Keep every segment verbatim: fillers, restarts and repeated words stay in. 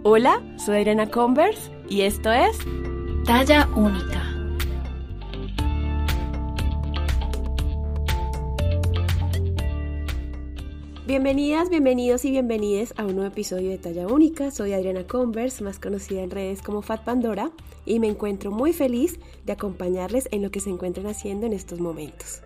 Hola, soy Adriana Converse y esto es Talla Única. Bienvenidas, bienvenidos y bienvenides a un nuevo episodio de Talla Única. Soy Adriana Converse, más conocida en redes como Fat Pandora, y me encuentro muy feliz de acompañarles en lo que se encuentran haciendo en estos momentos.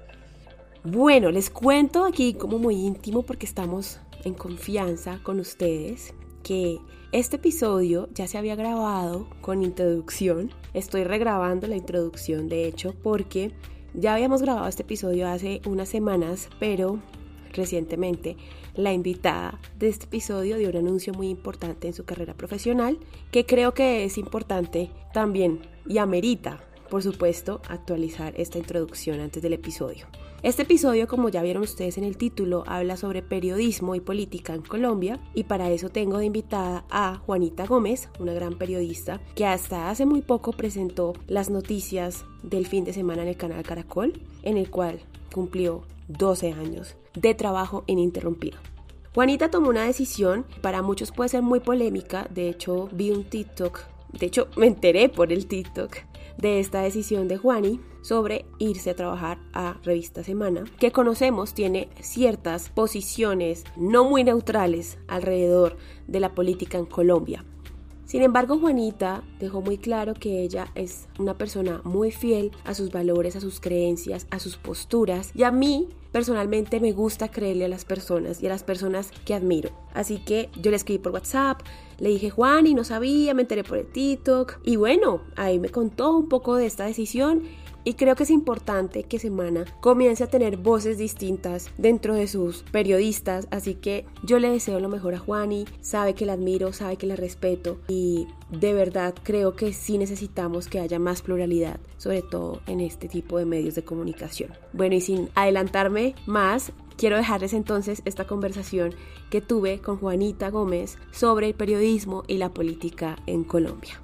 Bueno, les cuento aquí como muy íntimo porque estamos en confianza con ustedes que este episodio ya se había grabado con introducción. Estoy regrabando la introducción, de hecho, porque ya habíamos grabado este episodio hace unas semanas, pero recientemente la invitada de este episodio dio un anuncio muy importante en su carrera profesional que creo que es importante también y amerita, por supuesto, actualizar esta introducción antes del episodio. Este episodio, como ya vieron ustedes en el título, habla sobre periodismo y política en Colombia, y para eso tengo de invitada a Juanita Gómez, una gran periodista que hasta hace muy poco presentó las noticias del fin de semana en el canal Caracol, en el cual cumplió doce años de trabajo ininterrumpido. Juanita tomó una decisión, para muchos puede ser muy polémica. De hecho vi un TikTok, de hecho me enteré por el TikTok de esta decisión de Juani sobre irse a trabajar a Revista Semana, que conocemos tiene ciertas posiciones no muy neutrales alrededor de la política en Colombia. Sin embargo, Juanita dejó muy claro que ella es una persona muy fiel a sus valores, a sus creencias, a sus posturas, y a mí personalmente me gusta creerle a las personas y a las personas que admiro. Así que yo le escribí por WhatsApp, le dije Juan y no sabía, me enteré por el TikTok, y bueno, ahí me contó un poco de esta decisión. Y creo que es importante que Semana comience a tener voces distintas dentro de sus periodistas, así que yo le deseo lo mejor a Juani, sabe que la admiro, sabe que la respeto, y de verdad creo que sí necesitamos que haya más pluralidad, sobre todo en este tipo de medios de comunicación. Bueno, y sin adelantarme más, quiero dejarles entonces esta conversación que tuve con Juanita Gómez sobre el periodismo y la política en Colombia.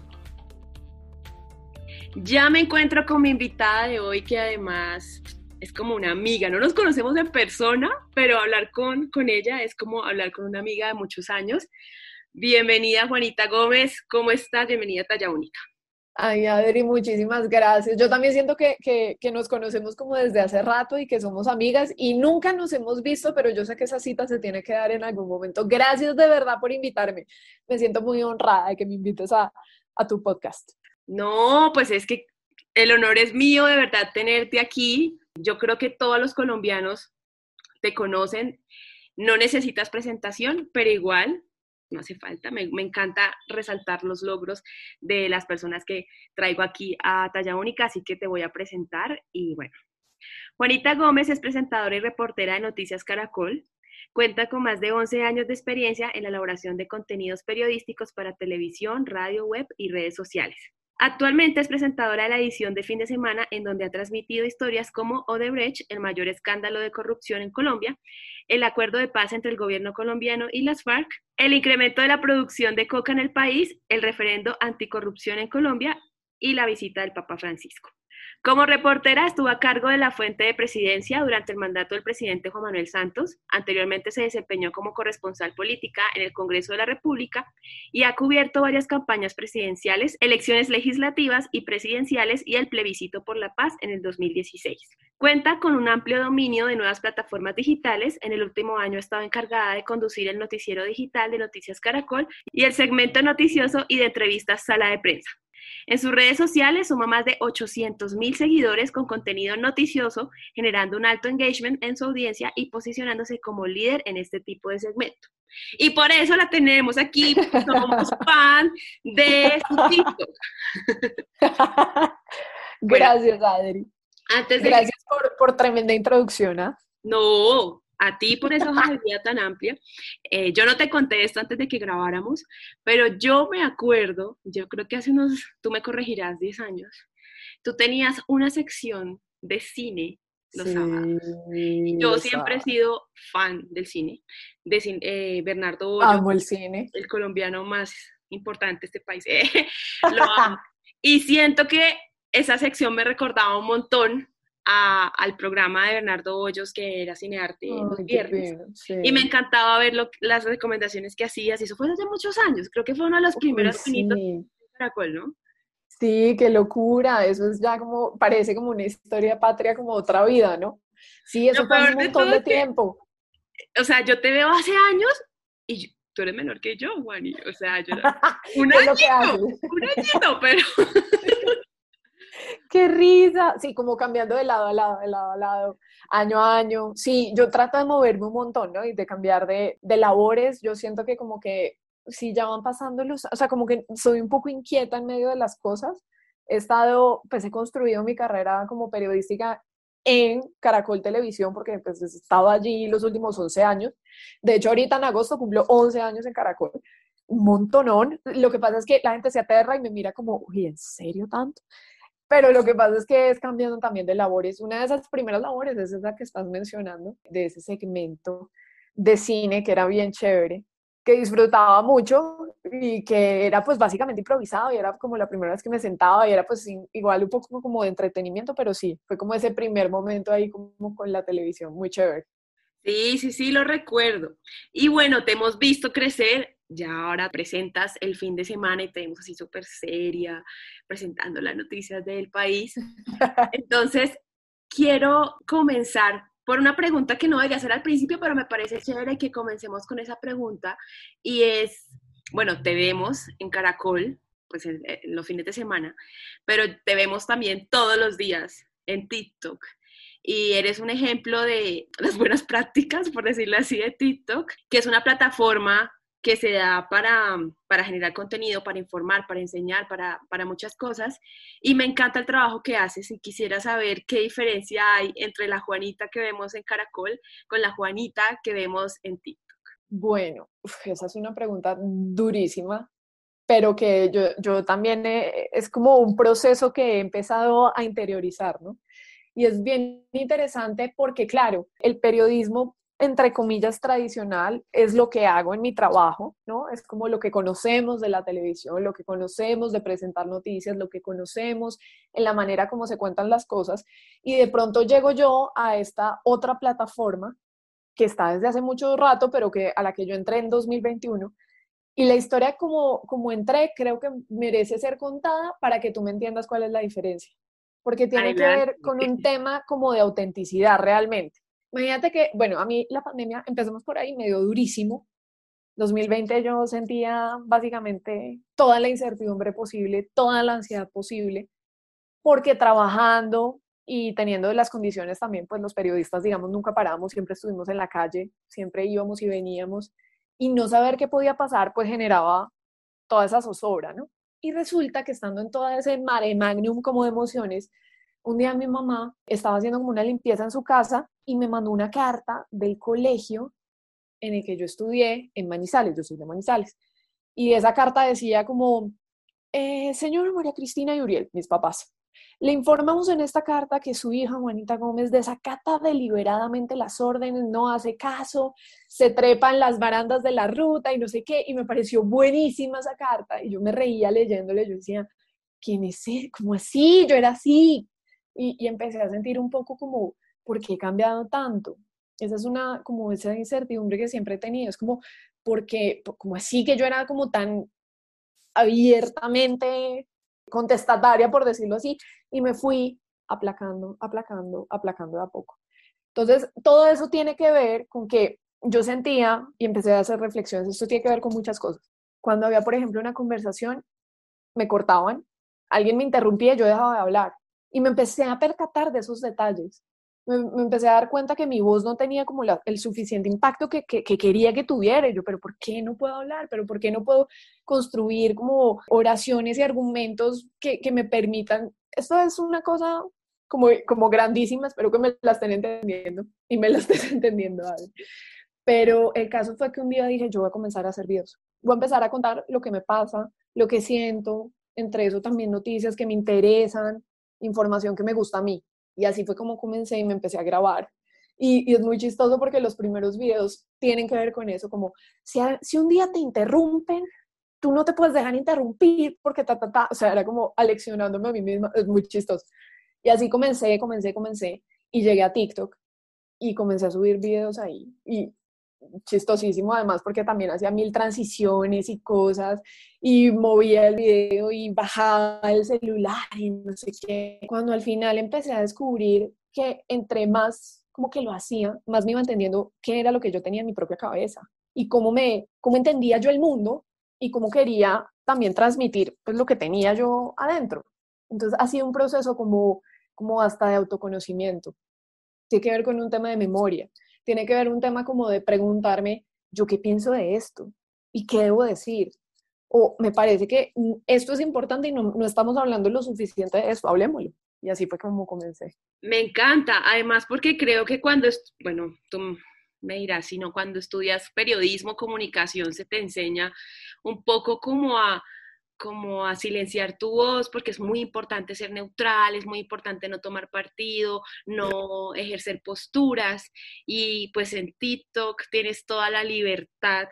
Ya me encuentro con mi invitada de hoy, que además es como una amiga. No nos conocemos en persona, pero hablar con, con ella es como hablar con una amiga de muchos años. Bienvenida, Juanita Gómez. ¿Cómo estás? Bienvenida a Talla Única. Ay, Adri, muchísimas gracias. Yo también siento que, que, que nos conocemos como desde hace rato y que somos amigas y nunca nos hemos visto, pero yo sé que esa cita se tiene que dar en algún momento. Gracias de verdad por invitarme. Me siento muy honrada de que me invites a, a tu podcast. No, pues es que el honor es mío, de verdad, tenerte aquí. Yo creo que todos los colombianos te conocen. No necesitas presentación, pero igual no hace falta. Me, me encanta resaltar los logros de las personas que traigo aquí a Talla Única, así que te voy a presentar. Y bueno, Juanita Gómez es presentadora y reportera de Noticias Caracol. Cuenta con más de once años de experiencia en la elaboración de contenidos periodísticos para televisión, radio, web y redes sociales. Actualmente es presentadora de la edición de fin de semana, en donde ha transmitido historias como Odebrecht, el mayor escándalo de corrupción en Colombia, el acuerdo de paz entre el gobierno colombiano y las FARC, el incremento de la producción de coca en el país, el referendo anticorrupción en Colombia y la visita del Papa Francisco. Como reportera estuvo a cargo de la fuente de presidencia durante el mandato del presidente Juan Manuel Santos. Anteriormente se desempeñó como corresponsal política en el Congreso de la República y ha cubierto varias campañas presidenciales, elecciones legislativas y presidenciales y el plebiscito por la paz en el dos mil dieciséis. Cuenta con un amplio dominio de nuevas plataformas digitales. En el último año ha estado encargada de conducir el noticiero digital de Noticias Caracol y el segmento noticioso y de entrevistas Sala de Prensa. En sus redes sociales suma más de ochocientos mil seguidores con contenido noticioso, generando un alto engagement en su audiencia y posicionándose como líder en este tipo de segmento. Y por eso la tenemos aquí, somos fan de su TikTok. Gracias, bueno, Adri. Antes de Gracias que... por, por tremenda introducción. ¿eh? No, a ti por esa hoja de vida tan amplia. Eh, yo no te conté esto antes de que grabáramos, pero yo me acuerdo, yo creo que hace unos, tú me corregirás, diez años, tú tenías una sección de cine los sí, sábados. Yo siempre he sido fan del cine, de cine, eh, Bernardo Bollo, amo el cine, el colombiano más importante de este país, eh, lo amo. Y siento que esa sección me recordaba un montón a- al programa de Bernardo Hoyos, que era Cinearte los Ay, qué viernes. pena, Y me sí. encantaba ver lo- las recomendaciones que hacías, y eso fue hace muchos años, creo que fue uno de los Uy, primeros pinitos sí. de Caracol, ¿no? Sí, qué locura. Eso es ya como, parece como una historia patria, como otra vida, ¿no? Sí, Lo eso fue hace un peor de montón todo de es que, tiempo. o sea, yo te veo hace años y yo- tú eres menor que yo, Juani. O sea, yo era un ¿Qué es lo que añito, haces? un añito, pero ¡Qué risa! Sí, como cambiando de lado a lado, de lado a lado, año a año. Sí, yo trato de moverme un montón, ¿no? Y de cambiar de, de labores. Yo siento que como que sí ya van pasando los, o sea, como que soy un poco inquieta en medio de las cosas. He estado, pues he construido mi carrera como periodística en Caracol Televisión, porque pues he estado allí los últimos once años. De hecho, ahorita en agosto cumplo once años en Caracol. Un montonón. Lo que pasa es que la gente se aterra y me mira como, uy, ¿en serio tanto? Pero lo que pasa es que es cambiando también de labores. Una de esas primeras labores es esa que estás mencionando, de ese segmento de cine que era bien chévere, que disfrutaba mucho y que era pues básicamente improvisado y era como la primera vez que me sentaba y era pues igual un poco como de entretenimiento, pero sí, fue como ese primer momento ahí como con la televisión, muy chévere. sí, sí, sí, lo recuerdo. Y bueno, te hemos visto crecer, ya ahora presentas el fin de semana y te vemos así súper seria, presentando las noticias del país. Entonces, quiero comenzar por una pregunta que no debería ser al principio, pero me parece chévere que comencemos con esa pregunta. Y es, bueno, te vemos en Caracol, pues en, en los fines de semana, pero te vemos también todos los días en TikTok. Y eres un ejemplo de las buenas prácticas, por decirlo así, de TikTok, que es una plataforma que se da para, para generar contenido, para informar, para enseñar, para, para muchas cosas. Y me encanta el trabajo que haces y quisiera saber qué diferencia hay entre la Juanita que vemos en Caracol con la Juanita que vemos en TikTok. Bueno, uf, esa es una pregunta durísima, pero que yo, yo también he- es como un proceso que he empezado a interiorizar, ¿no? Y es bien interesante porque, claro, el periodismo, entre comillas, tradicional es lo que hago en mi trabajo, ¿no? Es como lo que conocemos de la televisión, lo que conocemos de presentar noticias, lo que conocemos en la manera como se cuentan las cosas. Y de pronto llego yo a esta otra plataforma que está desde hace mucho rato, pero que a la que yo entré en dos mil veintiuno. Y la historia como, como entré creo que merece ser contada para que tú me entiendas cuál es la diferencia. Porque tiene que Adelante. ver con un tema como de autenticidad realmente. Imagínate que, bueno, a mí la pandemia, empezamos por ahí, me dio durísimo. dos mil veinte yo sentía básicamente toda la incertidumbre posible, toda la ansiedad posible, porque trabajando y teniendo las condiciones también, pues los periodistas, digamos, nunca parábamos, siempre estuvimos en la calle, siempre íbamos y veníamos, y no saber qué podía pasar, pues generaba toda esa zozobra, ¿no? Y resulta que estando en todo ese mare magnum como de emociones, un día mi mamá estaba haciendo como una limpieza en su casa y me mandó una carta del colegio en el que yo estudié en Manizales, yo soy de Manizales, y esa carta decía como, eh, señora María Cristina y Uriel, mis papás, le informamos en esta carta que su hija Juanita Gómez desacata deliberadamente las órdenes, no hace caso, se trepa en las barandas de la ruta y no sé qué, y me pareció buenísima esa carta, y yo me reía leyéndole, yo decía, ¿quién es él? ¿Cómo así? Yo era así, y, y empecé a sentir un poco como, ¿por qué he cambiado tanto? Esa es una, como esa incertidumbre que siempre he tenido, es como, porque, como así que yo era como tan abiertamente contestataria, por decirlo así, y me fui aplacando, aplacando, aplacando de a poco. Entonces, todo eso tiene que ver con que yo sentía y empecé a hacer reflexiones, esto tiene que ver con muchas cosas. Cuando había, por ejemplo, una conversación, me cortaban, alguien me interrumpía y yo dejaba de hablar. Y me empecé a percatar de esos detalles. Me, me empecé a dar cuenta que mi voz no tenía como la, el suficiente impacto que, que, que quería que tuviera. Y yo, pero ¿por qué no puedo hablar? ¿Pero por qué no puedo construir como oraciones y argumentos que, que me permitan? Esto es una cosa como, como grandísima, espero que me la estén entendiendo y me la estés entendiendo, Adri. Pero el caso fue que un día dije, yo voy a comenzar a hacer videos. Voy a empezar a contar lo que me pasa, lo que siento, entre eso también noticias que me interesan, información que me gusta a mí. Y así fue como comencé y me empecé a grabar. Y, y es muy chistoso porque los primeros videos tienen que ver con eso, como si, a, si un día te interrumpen, tú no te puedes dejar interrumpir porque ta, ta, ta. O sea, era como aleccionándome a mí misma, es muy chistoso. Y así comencé, comencé, comencé, y llegué a TikTok y comencé a subir videos ahí. Y chistosísimo además porque también hacía mil transiciones y cosas y movía el video y bajaba el celular y no sé qué. Cuando al final empecé a descubrir que entre más como que lo hacía, más me iba entendiendo qué era lo que yo tenía en mi propia cabeza y cómo me cómo entendía yo el mundo y cómo quería también transmitir pues lo que tenía yo adentro. Entonces ha sido un proceso como como hasta de autoconocimiento. Tiene que ver con un tema de memoria, tiene que ver un tema como de preguntarme, ¿yo qué pienso de esto? ¿Y qué debo decir? O me parece que esto es importante y no, no estamos hablando lo suficiente de esto, hablemoslo. Y así fue como comencé. Me encanta, además porque creo que cuando, est- bueno, tú me dirás, sino cuando estudias periodismo, comunicación, se te enseña un poco como a, como a silenciar tu voz, porque es muy importante ser neutral, es muy importante no tomar partido, no ejercer posturas, y pues en TikTok tienes toda la libertad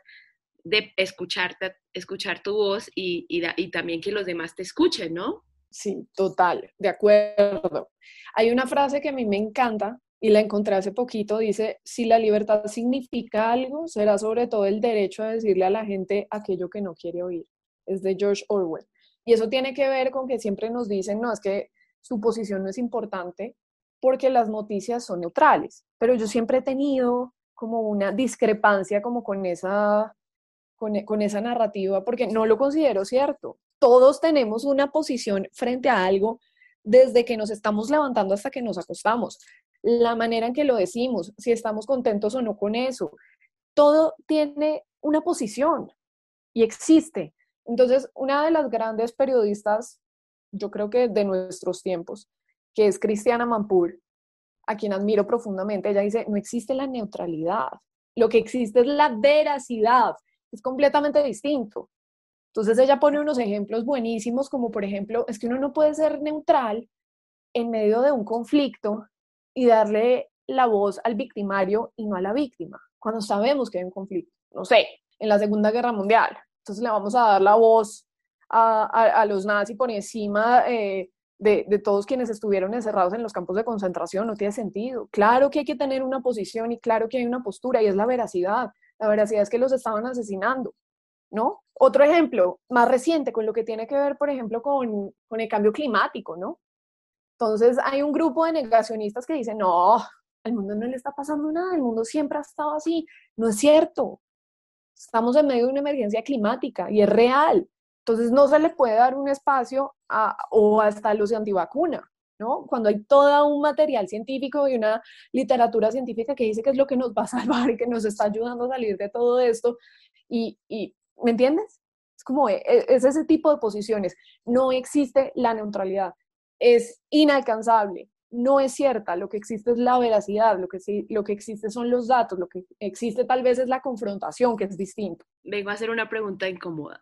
de escucharte, escuchar tu voz y, y, da- y también que los demás te escuchen, ¿no? Sí, total, de acuerdo. Hay una frase que a mí me encanta y la encontré hace poquito, dice, si la libertad significa algo, será sobre todo el derecho a decirle a la gente aquello que no quiere oír. Es de George Orwell. Y eso tiene que ver con que siempre nos dicen, no, es que su posición no es importante porque las noticias son neutrales. Pero yo siempre he tenido como una discrepancia como con esa con, e, con esa narrativa porque no lo considero cierto. Todos tenemos una posición frente a algo desde que nos estamos levantando hasta que nos acostamos. La manera en que lo decimos, si estamos contentos o no con eso, todo tiene una posición y existe. Entonces, una de las grandes periodistas, yo creo que de nuestros tiempos, que es Cristiana Mampur, a quien admiro profundamente, ella dice, no existe la neutralidad, lo que existe es la veracidad, es completamente distinto. Entonces ella pone unos ejemplos buenísimos, como por ejemplo, es que uno no puede ser neutral en medio de un conflicto y darle la voz al victimario y no a la víctima, cuando sabemos que hay un conflicto. No sé, en la Segunda Guerra Mundial, entonces le vamos a dar la voz a, a, a los nazis por encima eh, de, de todos quienes estuvieron encerrados en los campos de concentración, no tiene sentido. Claro que hay que tener una posición y claro que hay una postura y es la veracidad. La veracidad es que los estaban asesinando, ¿no? Otro ejemplo más reciente con lo que tiene que ver, por ejemplo, con, con el cambio climático, ¿no? Entonces hay un grupo de negacionistas que dicen, no, al mundo no le está pasando nada, el mundo siempre ha estado así. No es cierto. Estamos en medio de una emergencia climática y es real. Entonces no se le puede dar un espacio a, o hasta los antivacunas, ¿no? Cuando hay todo un material científico y una literatura científica que dice que es lo que nos va a salvar y que nos está ayudando a salir de todo esto. Y, y ¿me entiendes? Es como, es, es ese tipo de posiciones. No existe la neutralidad. Es inalcanzable, no es cierta, lo que existe es la veracidad, lo que, sí, lo que existe son los datos, lo que existe tal vez es la confrontación, que es distinto. Vengo a hacer una pregunta incómoda.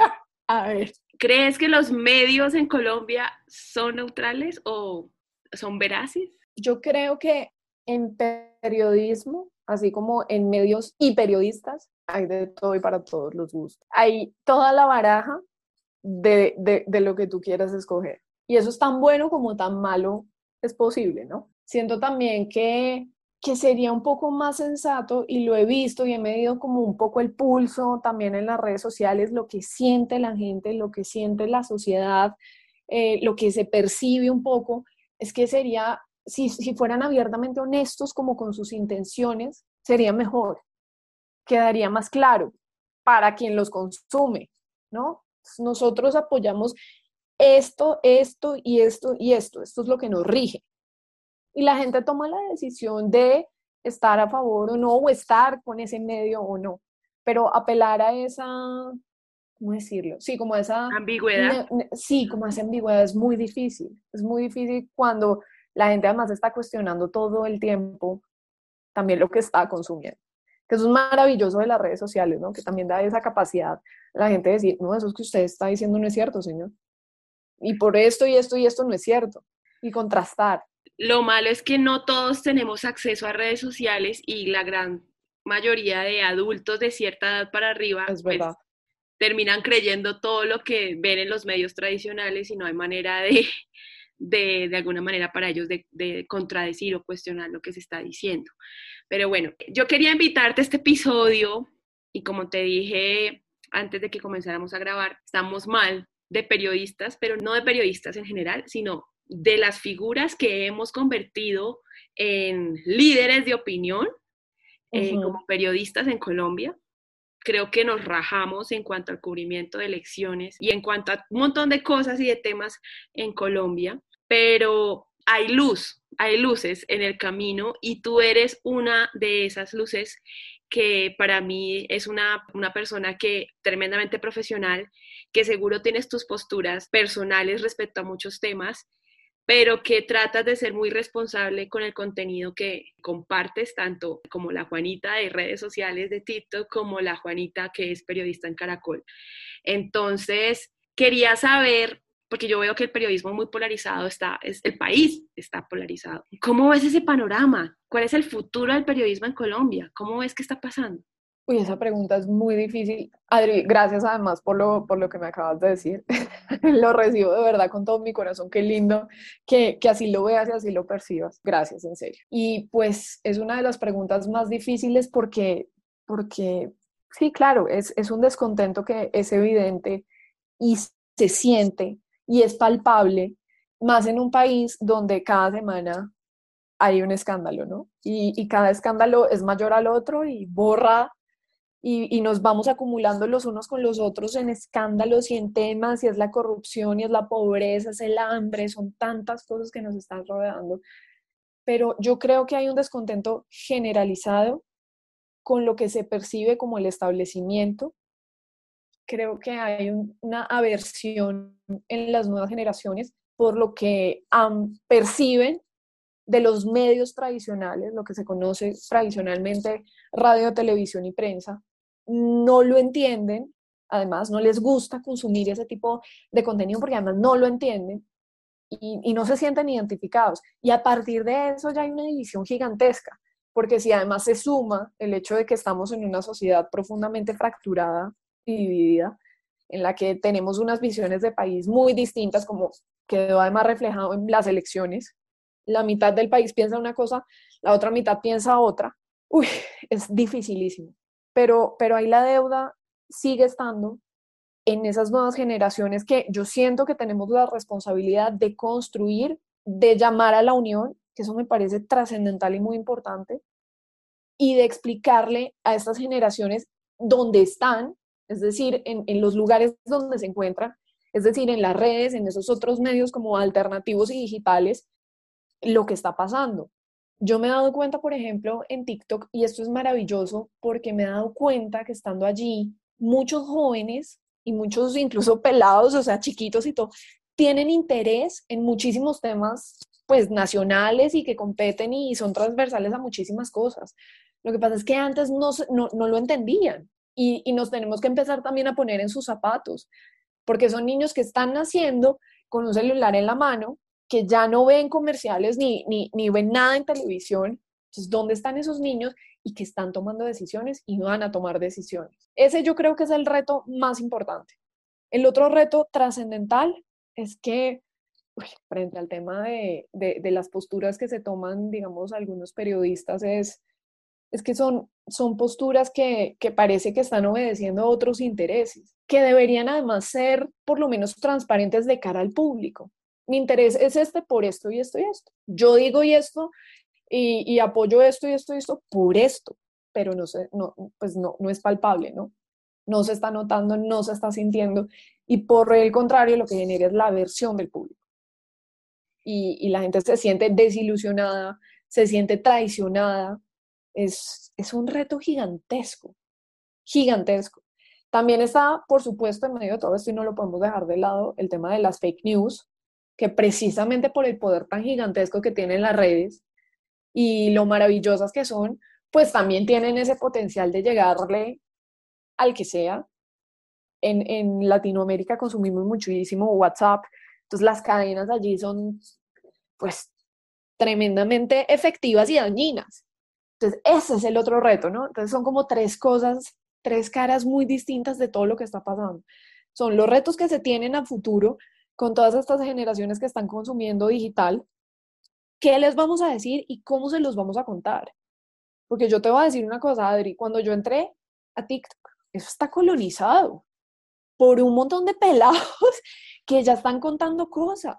A ver. ¿Crees que los medios en Colombia son neutrales o son veraces? Yo creo que en periodismo, así como en medios y periodistas, hay de todo y para todos los gustos. Hay toda la baraja de, de, de lo que tú quieras escoger. Y eso es tan bueno como tan malo es posible, ¿no? Siento también que, que sería un poco más sensato, y lo he visto y he medido como un poco el pulso también en las redes sociales, lo que siente la gente, lo que siente la sociedad, eh, lo que se percibe un poco, es que sería, si, si fueran abiertamente honestos como con sus intenciones, sería mejor, quedaría más claro para quien los consume, ¿no? Nosotros apoyamos esto, esto y esto y esto, esto es lo que nos rige. Y la gente toma la decisión de estar a favor o no, o estar con ese medio o no. Pero apelar a esa, ¿cómo decirlo? Sí, como esa, Ambigüedad. ne, ne, sí, como esa ambigüedad es muy difícil. Es muy difícil cuando la gente además está cuestionando todo el tiempo también lo que está consumiendo. Que eso es maravilloso de las redes sociales, ¿no? Que también da esa capacidad a la gente de decir, no, eso es que usted está diciendo no es cierto, señor. Y por esto y esto y esto no es cierto. Y contrastar. Lo malo es que no todos tenemos acceso a redes sociales y la gran mayoría de adultos de cierta edad para arriba, Es pues verdad. terminan creyendo todo lo que ven en los medios tradicionales y no hay manera de, de, de alguna manera para ellos de, de contradecir o cuestionar lo que se está diciendo. Pero bueno, yo quería invitarte a este episodio y como te dije antes de que comenzáramos a grabar, estamos mal de periodistas, pero no de periodistas en general, sino de las figuras que hemos convertido en líderes de opinión eh, Ujú. como periodistas en Colombia. Creo que nos rajamos en cuanto al cubrimiento de elecciones y en cuanto a un montón de cosas y de temas en Colombia, pero hay luz, hay luces en el camino y tú eres una de esas luces que para mí es una, una persona que tremendamente profesional, que seguro tienes tus posturas personales respecto a muchos temas, pero que tratas de ser muy responsable con el contenido que compartes, tanto como la Juanita de redes sociales de TikTok, como la Juanita que es periodista en Caracol. Entonces, quería saber, porque yo veo que el periodismo muy polarizado está, es, el país está polarizado. ¿Cómo ves ese panorama? ¿Cuál es el futuro del periodismo en Colombia? ¿Cómo ves que está pasando? Uy, esa pregunta es muy difícil. Adri, gracias además por lo, por lo que me acabas de decir. Lo recibo de verdad con todo mi corazón. Qué lindo que, que así lo veas y así lo percibas. Gracias, en serio. Y pues es una de las preguntas más difíciles porque, porque sí, claro, es, es un descontento que es evidente y se siente y es palpable, más en un país donde cada semana hay un escándalo, ¿no? Y, y cada escándalo es mayor al otro y borra y, y nos vamos acumulando los unos con los otros en escándalos y en temas, y es la corrupción, y es la pobreza, es el hambre, son tantas cosas que nos están rodeando. Pero yo creo que hay un descontento generalizado con lo que se percibe como el establecimiento. Creo que hay un, una aversión en las nuevas generaciones por lo que um, perciben de los medios tradicionales, lo que se conoce tradicionalmente radio, televisión y prensa, no lo entienden, además no les gusta consumir ese tipo de contenido porque además no lo entienden y, y no se sienten identificados. Y a partir de eso ya hay una división gigantesca, porque si además se suma el hecho de que estamos en una sociedad profundamente fracturada y dividida, en la que tenemos unas visiones de país muy distintas, como quedó además reflejado en las elecciones, la mitad del país piensa una cosa, la otra mitad piensa otra. Uy, es dificilísimo. Pero, pero ahí la deuda sigue estando en esas nuevas generaciones que yo siento que tenemos la responsabilidad de construir, de llamar a la unión, que eso me parece trascendental y muy importante, y de explicarle a estas generaciones dónde están, es decir, en, en los lugares donde se encuentran, es decir, en las redes, en esos otros medios como alternativos y digitales, lo que está pasando. Yo me he dado cuenta, por ejemplo, en TikTok, y esto es maravilloso porque me he dado cuenta que estando allí, muchos jóvenes y muchos incluso pelados, o sea, chiquitos y todo, tienen interés en muchísimos temas, pues, nacionales y que competen y son transversales a muchísimas cosas. Lo que pasa es que antes no, no, no lo entendían y, y nos tenemos que empezar también a poner en sus zapatos, porque son niños que están naciendo con un celular en la mano, que ya no ven comerciales ni, ni, ni ven nada en televisión. Entonces, ¿dónde están esos niños y que están tomando decisiones y van a tomar decisiones? Ese yo creo que es el reto más importante. El otro reto trascendental es que, uy, frente al tema de, de, de las posturas que se toman, digamos, algunos periodistas, es, es que son, son posturas que, que parece que están obedeciendo a otros intereses, que deberían además ser por lo menos transparentes de cara al público. Mi interés es este por esto y esto y esto. Yo digo y esto y, y apoyo esto y esto y esto por esto, pero no sé, no, pues no, no es palpable, ¿no? No se está notando, no se está sintiendo, y por el contrario lo que genera es la aversión del público. Y, y la gente se siente desilusionada, se siente traicionada. Es, es un reto gigantesco, gigantesco. También está, por supuesto, en medio de todo esto, y no lo podemos dejar de lado, el tema de las fake news, que precisamente por el poder tan gigantesco que tienen las redes y lo maravillosas que son, pues también tienen ese potencial de llegarle al que sea. En, en Latinoamérica consumimos muchísimo WhatsApp, entonces las cadenas allí son pues tremendamente efectivas y dañinas. Entonces ese es el otro reto, ¿no? Entonces son como tres cosas, tres caras muy distintas de todo lo que está pasando. Son los retos que se tienen a futuro con todas estas generaciones que están consumiendo digital, ¿qué les vamos a decir y cómo se los vamos a contar? Porque yo te voy a decir una cosa, Adri, cuando yo entré a TikTok, eso está colonizado por un montón de pelados que ya están contando cosas,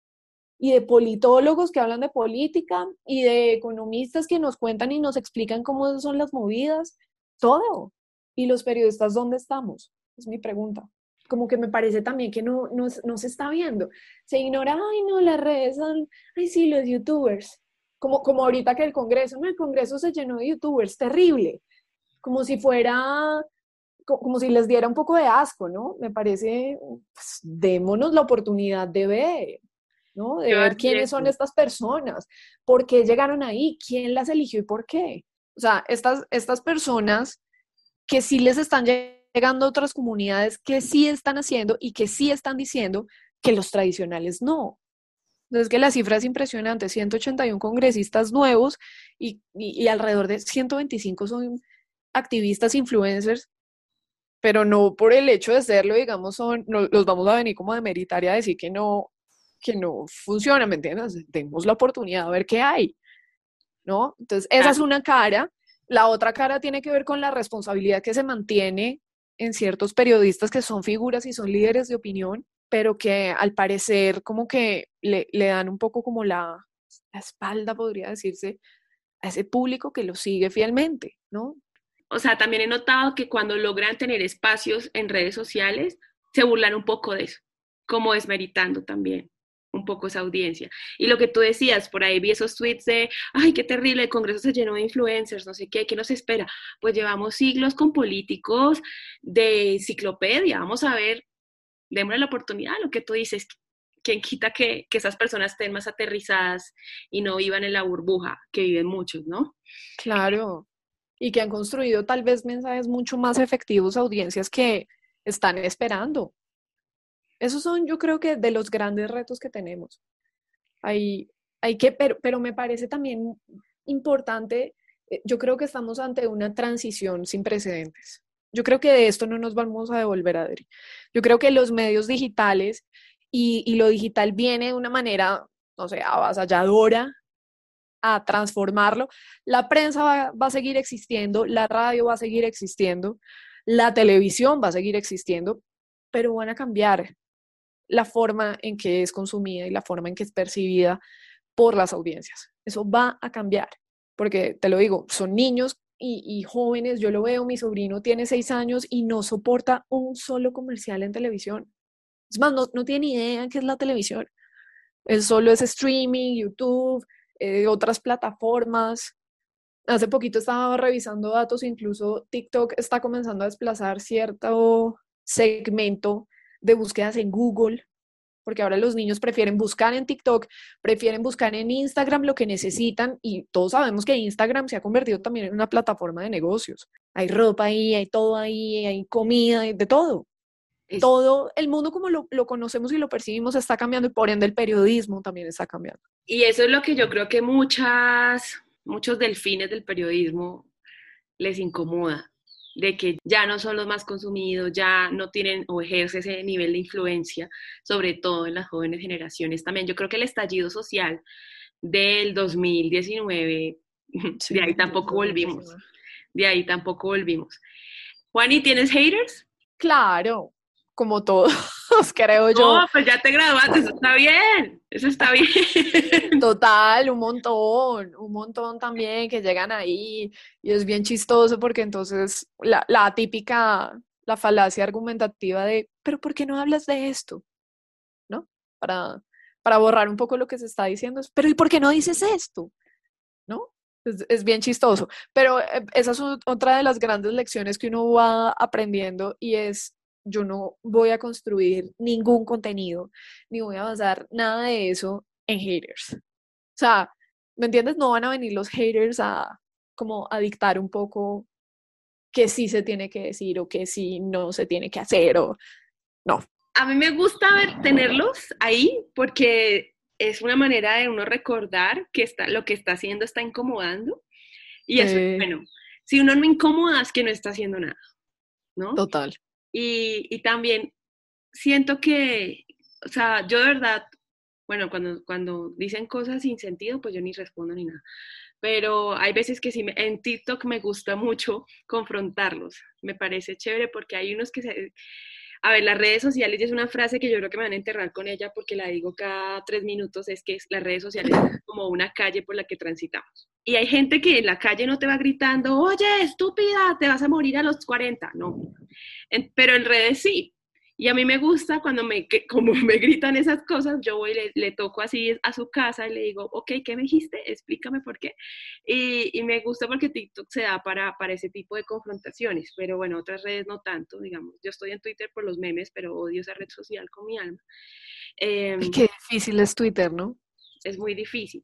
y de politólogos que hablan de política, y de economistas que nos cuentan y nos explican cómo son las movidas, todo. ¿Y los periodistas dónde estamos? Es mi pregunta. Como que me parece también que no, no, no se está viendo. Se ignora, ay no, las redes son, ay sí, los youtubers. Como, como ahorita que el Congreso, no, el Congreso se llenó de youtubers, terrible. Como si fuera, como si les diera un poco de asco, ¿no? Me parece, pues, démonos la oportunidad de ver, ¿no? De Yo ver así quiénes es. son estas personas, por qué llegaron ahí, quién las eligió y por qué. O sea, estas, estas personas que sí les están llegando a otras comunidades, que sí están haciendo y que sí están diciendo que los tradicionales no. Entonces, que la cifra es impresionante, ciento ochenta y uno congresistas nuevos y, y, y alrededor de ciento veinticinco son activistas, influencers, pero no por el hecho de serlo, digamos, son, no, los vamos a venir como a demeritar y a decir que no, que no funciona, ¿me entiendes? Demos la oportunidad a ver qué hay, ¿no? Entonces, esa es una cara. La otra cara tiene que ver con la responsabilidad que se mantiene en ciertos periodistas que son figuras y son líderes de opinión, pero que al parecer como que le, le dan un poco como la, la espalda, podría decirse, a ese público que lo sigue fielmente, ¿no? O sea, también he notado que cuando logran tener espacios en redes sociales, se burlan un poco de eso, como desmeritando también un poco esa audiencia. Y lo que tú decías, por ahí vi esos tweets de, ay, qué terrible, el Congreso se llenó de influencers, no sé qué, ¿qué nos espera? Pues llevamos siglos con políticos de enciclopedia, vamos a ver, démosle la oportunidad, lo que tú dices, ¿quién quita que, que esas personas estén más aterrizadas y no vivan en la burbuja que viven muchos, ¿no? Claro, y que han construido tal vez mensajes mucho más efectivos a audiencias que están esperando. Esos son, yo creo que, de los grandes retos que tenemos. Hay, hay que, pero, pero me parece también importante, eh, yo creo que estamos ante una transición sin precedentes. Yo creo que de esto no nos vamos a devolver, Adri. Yo creo que los medios digitales y, y lo digital viene de una manera, no sé, avasalladora a transformarlo. La prensa va, va a seguir existiendo, la radio va a seguir existiendo, la televisión va a seguir existiendo, pero van a cambiar la forma en que es consumida y la forma en que es percibida por las audiencias. Eso va a cambiar, porque te lo digo, son niños y, y jóvenes. Yo lo veo, mi sobrino tiene seis años y no soporta un solo comercial en televisión. Es más, no, no tiene idea qué es la televisión. Él solo es streaming, YouTube, eh, otras plataformas. Hace poquito estaba revisando datos, incluso TikTok está comenzando a desplazar cierto segmento de búsquedas en Google, porque ahora los niños prefieren buscar en TikTok, prefieren buscar en Instagram lo que necesitan, y todos sabemos que Instagram se ha convertido también en una plataforma de negocios. Hay ropa ahí, hay todo ahí, hay comida, hay de todo. Es... Todo el mundo como lo, lo conocemos y lo percibimos está cambiando, y por ende el periodismo también está cambiando. Y eso es lo que yo creo que muchas, muchos delfines del periodismo les incomoda, de que ya no son los más consumidos, ya no tienen o ejerce ese nivel de influencia, sobre todo en las jóvenes generaciones también. Yo creo que el estallido social del dos mil diecinueve, sí, de ahí tampoco volvimos, de ahí tampoco volvimos. Juani, ¿tienes haters? Claro, como todos, creo yo. No, pues ya te graduaste, eso está bien, eso está bien. Total, un montón, un montón también que llegan ahí, y es bien chistoso porque entonces la, la típica, la falacia argumentativa de, pero ¿por qué no hablas de esto? ¿No? Para, para borrar un poco lo que se está diciendo, es, pero ¿y por qué no dices esto? ¿No? Es, es bien chistoso, pero esa es otra de las grandes lecciones que uno va aprendiendo, y es, yo no voy a construir ningún contenido, ni voy a basar nada de eso en haters. O sea, ¿me entiendes? No van a venir los haters a como a dictar un poco qué sí se tiene que decir o qué sí no se tiene que hacer, o no. A mí me gusta ver, tenerlos ahí porque es una manera de uno recordar que está, lo que está haciendo está incomodando, y eso eh... es bueno. Si uno no incomoda es que no está haciendo nada, ¿no? Total. Y, y también siento que, o sea, yo de verdad, bueno, cuando, cuando dicen cosas sin sentido, pues yo ni respondo ni nada. Pero hay veces que sí, me, en TikTok me gusta mucho confrontarlos. Me parece chévere porque hay unos que se... A ver, las redes sociales, y es una frase que yo creo que me van a enterrar con ella porque la digo cada tres minutos, es que las redes sociales son como una calle por la que transitamos. Y hay gente que en la calle no te va gritando, oye, estúpida, te vas a morir a los cuarenta. No, en, pero en redes sí. Y a mí me gusta cuando me, que, como me gritan esas cosas, yo voy y le, le toco así a su casa y le digo, ok, ¿qué me dijiste? Explícame por qué. Y, y me gusta porque TikTok se da para, para ese tipo de confrontaciones, pero bueno, otras redes no tanto, digamos. Yo estoy en Twitter por los memes, pero odio esa red social con mi alma. Eh, Ay, qué difícil es Twitter, ¿no? es muy difícil.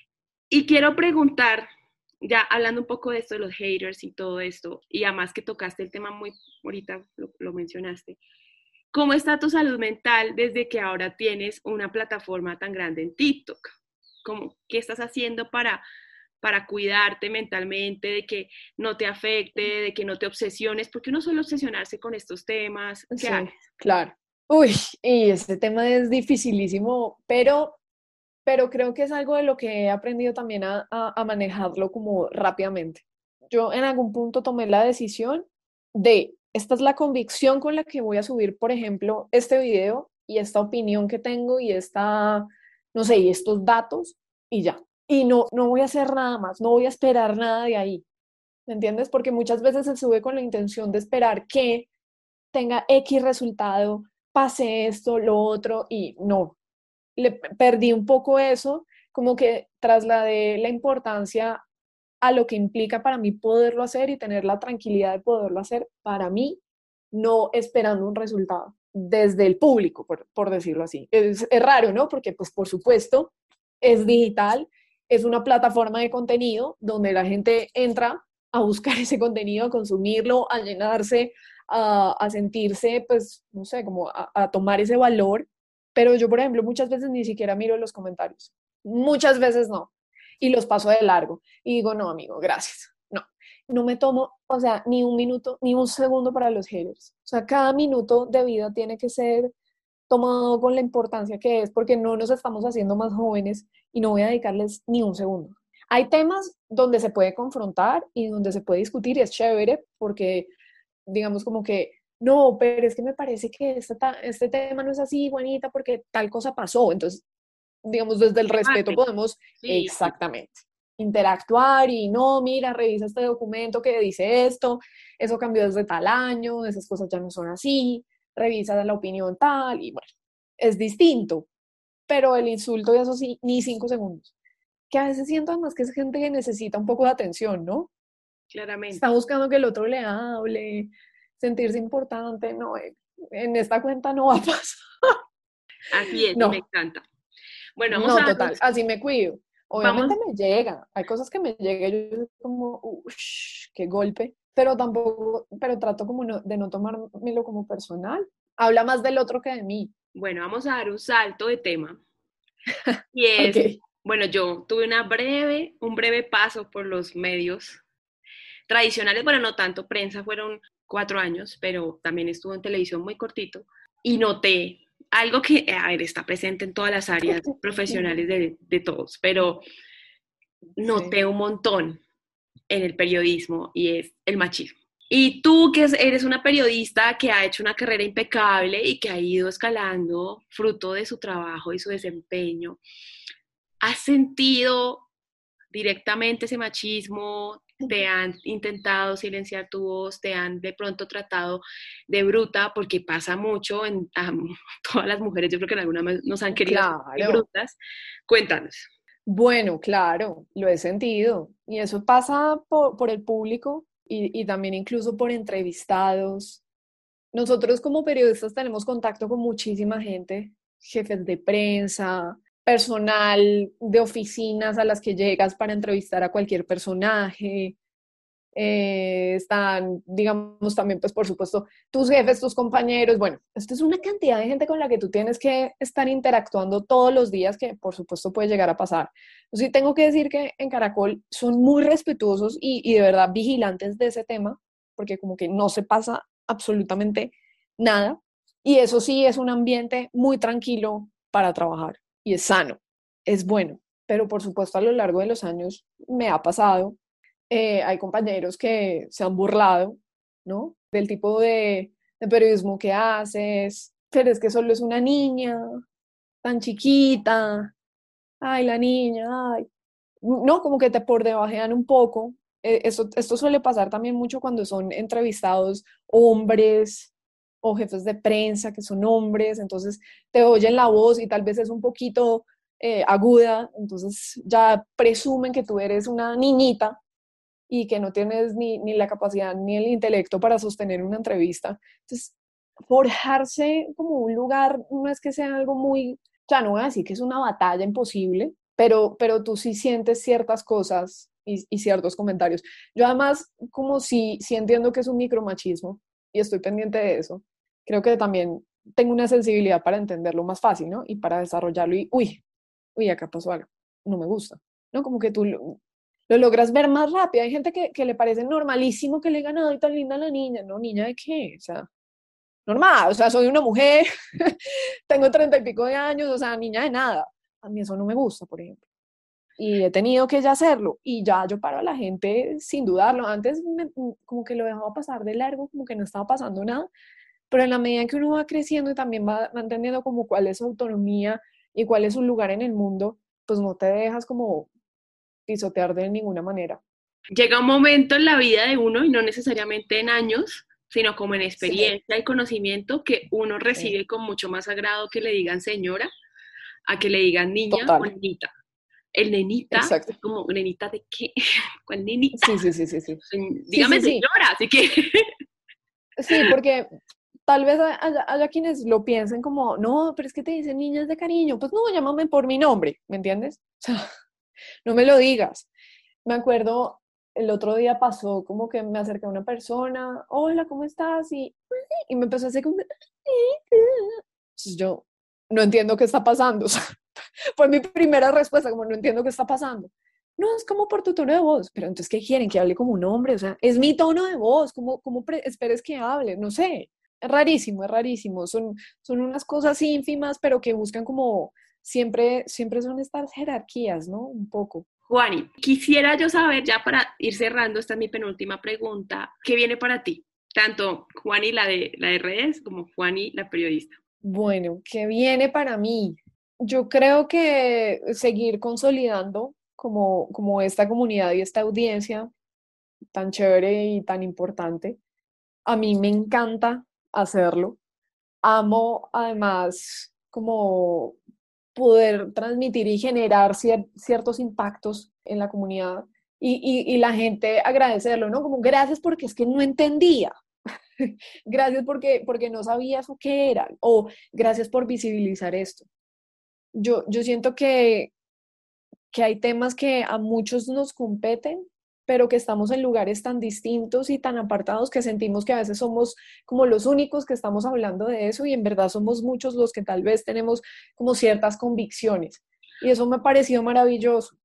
Y quiero preguntar, ya hablando un poco de esto de los haters y todo esto, y además que tocaste el tema muy, ahorita lo, lo mencionaste, ¿cómo está tu salud mental desde que ahora tienes una plataforma tan grande en TikTok? ¿Cómo, ¿Qué estás haciendo para, para cuidarte mentalmente, de que no te afecte, de que no te obsesiones? Porque uno suele obsesionarse con estos temas. ¿Qué Sí, hay? claro. Uy, y ese tema es dificilísimo, pero, pero creo que es algo de lo que he aprendido también a, a, a manejarlo como rápidamente. Yo en algún punto tomé la decisión de, esta es la convicción con la que voy a subir, por ejemplo, este video y esta opinión que tengo y esta, no sé, y estos datos y ya. Y no, no voy a hacer nada más, no voy a esperar nada de ahí. ¿Me entiendes? Porque muchas veces se sube con la intención de esperar que tenga X resultado, pase esto, lo otro, y no, le perdí un poco eso, como que trasladé la importancia a lo que implica para mí poderlo hacer y tener la tranquilidad de poderlo hacer para mí, no esperando un resultado desde el público, por, por decirlo así. Es, es raro, ¿no? Porque, pues, por supuesto, es digital, es una plataforma de contenido donde la gente entra a buscar ese contenido, a consumirlo, a llenarse, a, a sentirse, pues, no sé, como a, a tomar ese valor. Pero yo, por ejemplo, muchas veces ni siquiera miro los comentarios. Muchas veces no. Y los paso de largo. Y digo, no, amigo, gracias. No, no me tomo, o sea, ni un minuto, ni un segundo para los haters. O sea, cada minuto de vida tiene que ser tomado con la importancia que es, porque no nos estamos haciendo más jóvenes y no voy a dedicarles ni un segundo. Hay temas donde se puede confrontar y donde se puede discutir y es chévere porque, digamos, como que, no, pero es que me parece que este, este tema no es así, Juanita, porque tal cosa pasó. Entonces, digamos, desde el respeto Debate. podemos Sí, exactamente interactuar y no, mira, revisa este documento que dice esto, eso cambió desde tal año, esas cosas ya no son así, revisa la opinión tal, y bueno, es distinto, pero el insulto y eso sí, ni cinco segundos. Que a veces siento además que es gente que necesita un poco de atención, ¿no? claramente. Está buscando que el otro le hable, sentirse importante, no, en esta cuenta no va a pasar. Así es, y me No, encanta. Bueno, vamos a no, total, darnos, así me cuido. vamos, Obviamente me llega, hay cosas que me llegan, yo soy como, uff, qué golpe, pero tampoco, pero trato como no- de no tomármelo como personal. Habla más del otro que de mí. bueno, vamos a dar un salto de tema. Y Ok, es, bueno, yo tuve una breve, un breve paso por los medios tradicionales, bueno, no tanto prensa, fueron cuatro años, pero también estuvo en televisión muy cortito y noté algo que, a ver, está presente en todas las áreas profesionales de, de todos, pero sí. noté un montón en el periodismo y es el machismo. Y tú que eres una periodista que ha hecho una carrera impecable y que ha ido escalando fruto de su trabajo y su desempeño, ¿has sentido directamente ese machismo? ¿Te han intentado silenciar tu voz? ¿Te han de pronto tratado de bruta? Porque pasa mucho en um, todas las mujeres, yo creo que en alguna vez nos han querido hacer Claro. brutas. Cuéntanos. Bueno, claro, lo he sentido. Y eso pasa por, por el público y, y también incluso por entrevistados. Nosotros como periodistas tenemos contacto con muchísima gente, jefes de prensa, personal de oficinas a las que llegas para entrevistar a cualquier personaje. Eh, están, digamos, también, pues por supuesto, tus jefes, tus compañeros. Bueno, esto es una cantidad de gente con la que tú tienes que estar interactuando todos los días, que por supuesto puede llegar a pasar. Sí, tengo que decir que en Caracol son muy respetuosos y, y de verdad vigilantes de ese tema, porque como que no se pasa absolutamente nada. Y eso sí es un ambiente muy tranquilo para trabajar y es sano, es bueno. Pero por supuesto a lo largo de los años me ha pasado, eh, hay compañeros que se han burlado, ¿no? Del tipo de, de periodismo que haces, pero es que solo es una niña tan chiquita, ay, la niña, ay, no, como que te por debajean un poco. Eh, esto, esto suele pasar también mucho cuando son entrevistados hombres o jefes de prensa que son hombres, entonces te oyen la voz y tal vez es un poquito eh, aguda, entonces ya presumen que tú eres una niñita y que no tienes ni, ni la capacidad ni el intelecto para sostener una entrevista. Entonces, forjarse como un lugar no es que sea algo muy, ya no voy a decir que es una batalla imposible, pero, pero tú sí sientes ciertas cosas y, y ciertos comentarios. Yo además, como si, si entiendo que es un micromachismo y estoy pendiente de eso, creo que también tengo una sensibilidad para entenderlo más fácil, ¿no? Y para desarrollarlo y, uy, uy, acá pasó algo, no me gusta, ¿no? Como que tú lo, lo logras ver más rápido. Hay gente que, que le parece normalísimo que le digan, ay, tan linda la niña, ¿no? ¿Niña de qué? O sea, normal, o sea, soy una mujer, tengo treinta y pico de años, o sea, niña de nada. A mí eso no me gusta, por ejemplo. Y he tenido que ya hacerlo. Y ya yo paro a la gente sin dudarlo. Antes me, como que lo dejaba pasar de largo, como que no estaba pasando nada. Pero en la medida en que uno va creciendo y también va, va entendiendo como cuál es su autonomía y cuál es su lugar en el mundo, pues no te dejas como pisotear de ninguna manera. Llega un momento en la vida de uno, y no necesariamente en años, sino como en Sí, experiencia y conocimiento, que uno sí, recibe con mucho más agrado que le digan señora a que le digan niña o total, nenita. El nenita exacto. es como, ¿nenita de qué? ¿Cuál nenita? Sí, sí, sí, sí, sí. Sí, Dígame sí, sí. señora, así que... Sí, porque tal vez haya, haya quienes lo piensen como, no, pero es que te dicen niñas de cariño. Pues no, llámame por mi nombre, ¿me entiendes? O sea, no me lo digas. Me acuerdo, el otro día pasó como que me acerqué a una persona, hola, ¿cómo estás? Y, y me empezó a hacer como, entonces yo no entiendo qué está pasando. O sea, fue mi primera respuesta, como no entiendo qué está pasando. No, es como por tu tono de voz, pero entonces, ¿qué quieren? Que hable como un hombre, o sea, es mi tono de voz, ¿cómo, cómo esperes que hable? No sé, es rarísimo, es rarísimo, son, son unas cosas ínfimas, pero que buscan como, siempre, siempre son estas jerarquías, ¿no? Un poco. Juani, quisiera yo saber, ya para ir cerrando, esta es mi penúltima pregunta, ¿qué viene para ti? Tanto Juani, la de, la de redes, como Juani, la periodista. Bueno, ¿qué viene para mí? Yo creo que seguir consolidando como, como esta comunidad y esta audiencia tan chévere y tan importante. A mí me encanta hacerlo. Amo además como poder transmitir y generar cier- ciertos impactos en la comunidad y, y, y la gente agradecerlo, ¿no? Como gracias porque es que no entendía. Gracias porque, porque no sabía eso qué era. O gracias por visibilizar esto. Yo, yo siento que, que hay temas que a muchos nos competen, pero que estamos en lugares tan distintos y tan apartados que sentimos que a veces somos como los únicos que estamos hablando de eso y en verdad somos muchos los que tal vez tenemos como ciertas convicciones. Y eso me ha parecido maravilloso.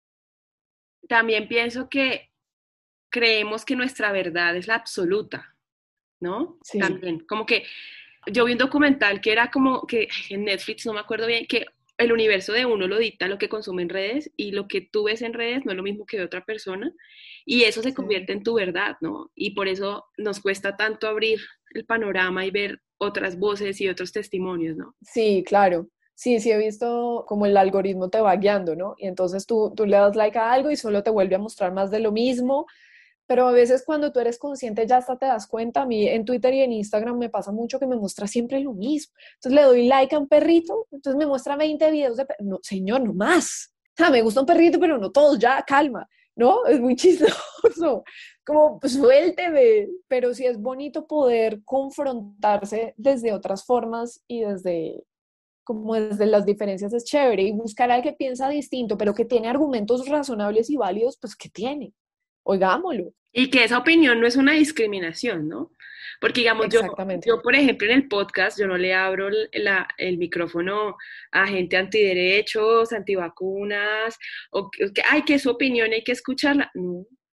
También pienso que creemos que nuestra verdad es la absoluta, ¿no? Sí, También, como que yo vi un documental que era como que en Netflix, no me acuerdo bien, que el universo de uno lo dicta lo que consume en redes y lo que tú ves en redes no es lo mismo que de otra persona y eso se sí. convierte en tu verdad, ¿no? Y por eso nos cuesta tanto abrir el panorama y ver otras voces y otros testimonios, ¿no? Sí, claro. Sí, sí he visto como el algoritmo te va guiando, ¿no? Y entonces tú, tú le das like a algo y solo te vuelve a mostrar más de lo mismo, pero a veces cuando tú eres consciente ya hasta te das cuenta. A mí en Twitter y en Instagram me pasa mucho que me muestra siempre lo mismo. Entonces le doy like a un perrito, entonces me muestra veinte videos de perrito. No, señor, no más. O sea, me gusta un perrito, pero no todos, ya, calma, ¿no? Es muy chistoso. Como, pues, suélteme. Pero sí es bonito poder confrontarse desde otras formas y desde, como desde las diferencias es chévere y buscar al que piensa distinto, pero que tiene argumentos razonables y válidos, pues que tiene. Oigámoslo. Y que esa opinión no es una discriminación, ¿no? Porque digamos, yo, Exactamente. yo por ejemplo, en el podcast, yo no le abro la, el micrófono a gente antiderechos, antivacunas, o que, ay, que su opinión hay que escucharla. No,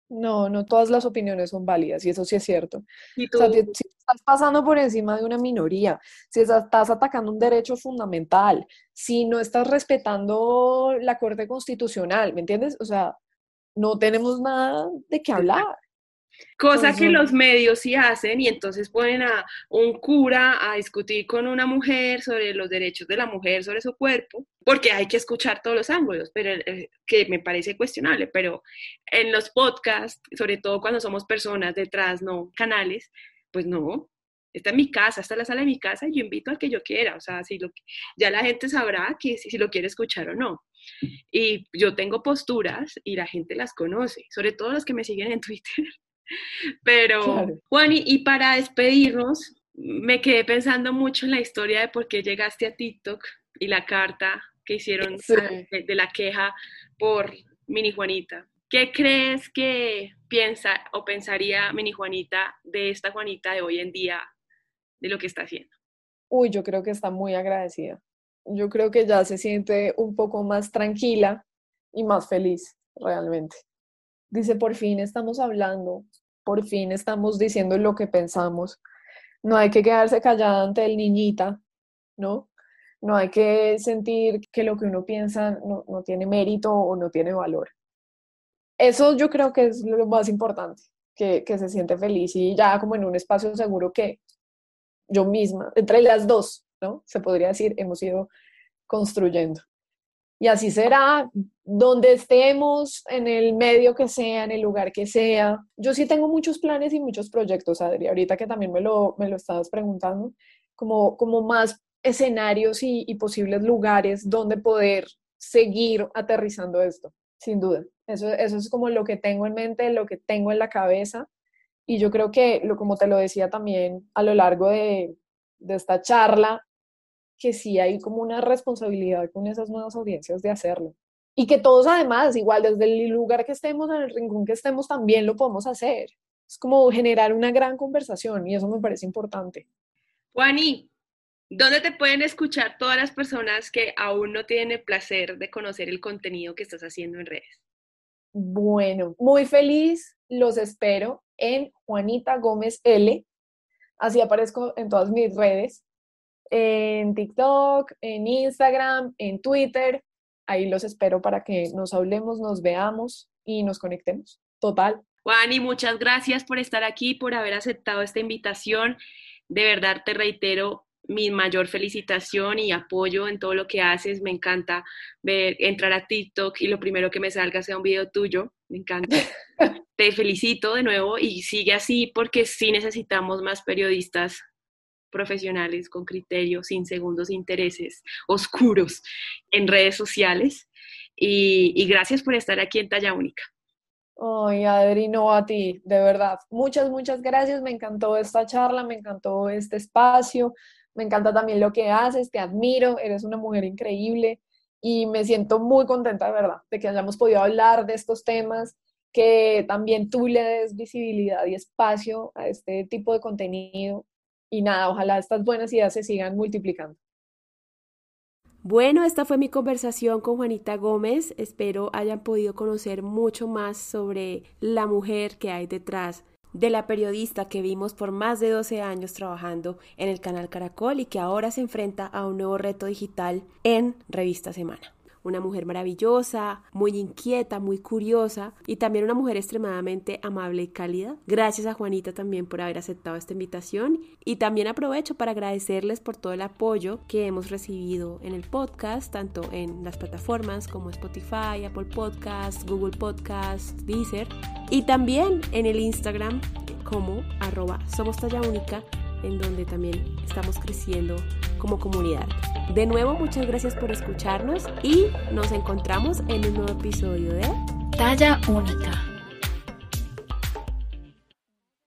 No, no todas las opiniones son válidas y eso sí es cierto. Y O sea, tú, si si estás pasando por encima de una minoría, si estás estás atacando un derecho fundamental, si no estás respetando la Corte Constitucional, ¿me entiendes? O sea, no tenemos nada de qué hablar. cosa Entonces, que son- los medios sí hacen y entonces ponen a un cura a discutir con una mujer sobre los derechos de la mujer sobre su cuerpo, porque hay que escuchar todos los ángulos, pero eh, que me parece cuestionable, pero en los podcasts, sobre todo cuando somos personas detrás, no canales, pues no. Esta es mi casa, esta es la sala de mi casa y yo invito al que yo quiera, o sea, si lo, ya la gente sabrá que si, si lo quiere escuchar o no. Y yo tengo posturas y la gente las conoce, sobre todo los que me siguen en Twitter. Pero, claro. Juan, y, y para despedirnos, me quedé pensando mucho en la historia de por qué llegaste a TikTok y la carta que hicieron Sí. de, de la queja por Mini Juanita. ¿Qué crees que piensa o pensaría Mini Juanita de esta Juanita de hoy en día, de lo que está haciendo? Uy, yo creo que está muy agradecida. Yo creo que ya se siente un poco más tranquila y más feliz, realmente. Dice, por fin estamos hablando, por fin estamos diciendo lo que pensamos. No hay que quedarse callada ante el niñita, ¿no? No hay que sentir que lo que uno piensa no, no tiene mérito o no tiene valor. Eso yo creo que es lo más importante, que, que se siente feliz y ya como en un espacio seguro que yo misma, entre las dos, ¿no? Se podría decir, hemos ido construyendo. Y así será, donde estemos, en el medio que sea, en el lugar que sea. Yo sí tengo muchos planes y muchos proyectos, Adri, ahorita que también me lo, me lo estabas preguntando, como, como más escenarios y, y posibles lugares donde poder seguir aterrizando esto, sin duda. Eso, eso es como lo que tengo en mente, lo que tengo en la cabeza. Y yo creo que, lo, como te lo decía también a lo largo de, de esta charla, que sí hay como una responsabilidad con esas nuevas audiencias de hacerlo. Y que todos además, igual desde el lugar que estemos, en el rincón que estemos, también lo podemos hacer. Es como generar una gran conversación y eso me parece importante. Juani, ¿dónde te pueden escuchar todas las personas que aún no tienen el placer de conocer el contenido que estás haciendo en redes? Bueno, muy feliz, los espero en Juanita Gómez L. Así aparezco en todas mis redes, en TikTok, en Instagram, en Twitter. Ahí los espero para que nos hablemos, nos veamos y nos conectemos. Total. Juani, muchas gracias por estar aquí, por haber aceptado esta invitación. De verdad te reitero mi mayor felicitación y apoyo en todo lo que haces. Me encanta ver, entrar a TikTok y lo primero que me salga sea un video tuyo. Me encanta. Te felicito de nuevo y sigue así porque sí necesitamos más periodistas profesionales con criterio, sin segundos intereses oscuros en redes sociales. Y, y gracias por estar aquí en Talla Única. Ay, Adri, no, a ti, de verdad. Muchas, muchas gracias. Me encantó esta charla, me encantó este espacio, me encanta también lo que haces, te admiro, eres una mujer increíble y me siento muy contenta, de verdad, de que hayamos podido hablar de estos temas, que también tú le des visibilidad y espacio a este tipo de contenido. Y nada, ojalá estas buenas ideas se sigan multiplicando. Bueno, esta fue mi conversación con Juanita Gómez. Espero hayan podido conocer mucho más sobre la mujer que hay detrás de la periodista que vimos por más de doce años trabajando en el canal Caracol y que ahora se enfrenta a un nuevo reto digital en Revista Semana. Una mujer maravillosa, muy inquieta, muy curiosa y también una mujer extremadamente amable y cálida. Gracias a Juanita también por haber aceptado esta invitación y también aprovecho para agradecerles por todo el apoyo que hemos recibido en el podcast, tanto en las plataformas como Spotify, Apple Podcasts, Google Podcasts, Deezer y también en el Instagram como arroba Somos Talla Única, en donde también estamos creciendo como comunidad. De nuevo, muchas gracias por escucharnos y nos encontramos en un nuevo episodio de Talla Única.